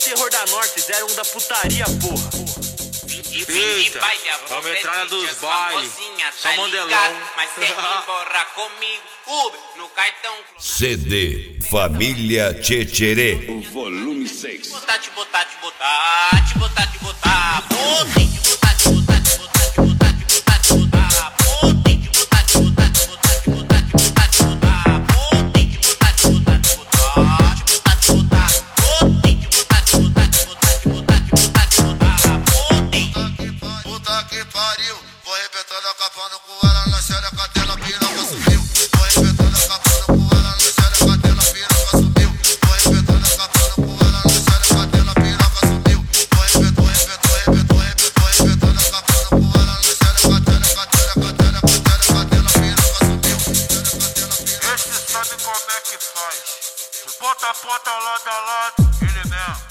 terror da Norte, 01 da putaria, porra. Eita, vamos entrar na dos bailes, só modelão. Mas cê embora comigo, Uber, no cartão. CD Família Tchetcherê. O volume 6. Botar, te botar, te botar, te botar, te botar. Botei, te botar, te botar, te botar, te botar, te botar, te botar. Botei, te botar, te botar, te botar, te botar, te botar, te botar. Botei, te botar, te botar, te botar, te botar, te botar. Botei, te botar, te botar, te botar, te botar, te botar, te botar. Botei. Puta que pariu, vou arrebentando a capando com ela na xereca dela, piroca subiu. Vou arrebentando a capando com ela na xereca dela, piroca subiu. Vou arrebentando a capando com ela na xereca dela, piroca subiu. Vou arrebentando a capando com ela na xereca dela, piroca subiu. Esse sabe como é que faz. De ponta a ponta, lado a lado, ele mesmo.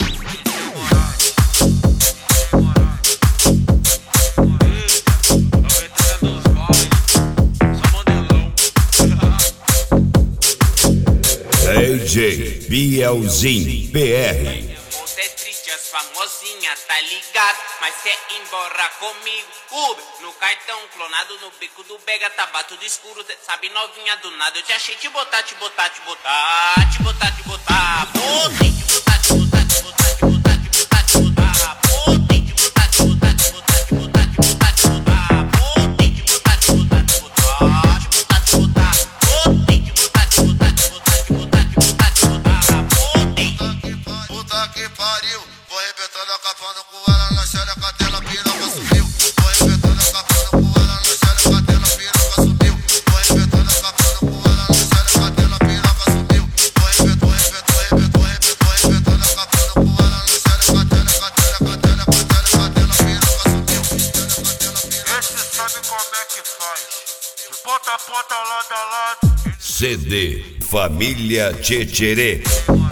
DJ Bielzinho PR. Você é triste, as famosinhas, tá ligado? Mas cê embora comigo, Uber, no cartão clonado, no bico do Bega, tá tudo escuro, cê sabe novinha do nada. Eu te achei te botar, te botar, te botar, te botar, te botar. Botei, te botar, te botar, te botar, te botar, te botar, te botar. Botei, te botar, te botar, te botar, te botar, te botar, te botar. Botei, te botar, te botar, te botar, te botar, te botar. Botei, te botar, te botar, te botar, te botar, te botar, te botar. Botei. Puta que pariu, vou arrebentando a capando com ela na xereca dela, piroca subiu. Vou arrebentando a capando com ela na xereca dela, piroca subiu. Vou arrebentando a capando com ela na xereca dela, piroca subiu. Vou arrebentando a capando com ela na xereca dela, piroca subiu. Esse sabe como é que faz. De ponta a ponta, lado a lado. CD Família Tchetcherê.